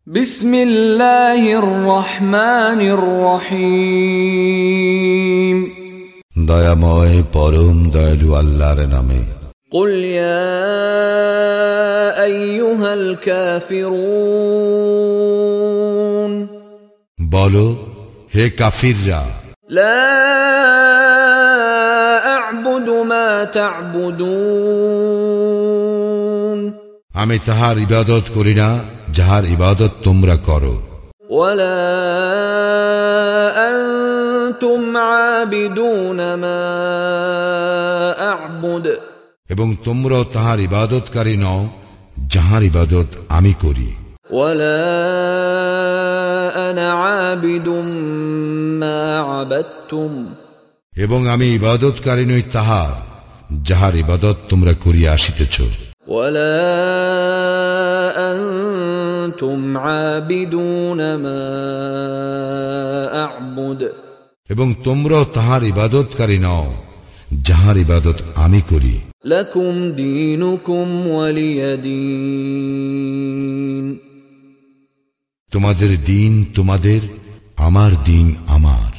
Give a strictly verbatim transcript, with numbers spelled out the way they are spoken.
বিসমিল্লাহির রহমানির রহিম। দয়াময় পরম দয়ালু আল্লাহর নামে। কুল ইয়া আইয়ুহাল কাফিরুন, বলো হে কাফিররা, লা আ'বুদু মা তা'বুদুন, আমি তাহার ইবাদত করি না যাহার ইবাদত তোমরা করো। ওয়ালা আনতুম আবিদুন মা আ'বুদ, এবং তোমরাও তাহার ইবাদতকারী নও যাহার ইবাদত আমি করি। ওয়ালা আনা আবিদুম মা আবাদতুম, এবং আমি ইবাদতকারী নই তাহার যাহার ইবাদত তোমরা করিয়া আসিতেছ। ওয়ালা আনতুম আবিদুন মা আ'বুদ, এবং তোমরাও তাহার ইবাদতকারী নও যাহার ইবাদত আমি করি। লাকুম দীনুকুম ওয়ালিয়া দীন, তোমাদের দিন তোমাদের, আমার দিন আমার।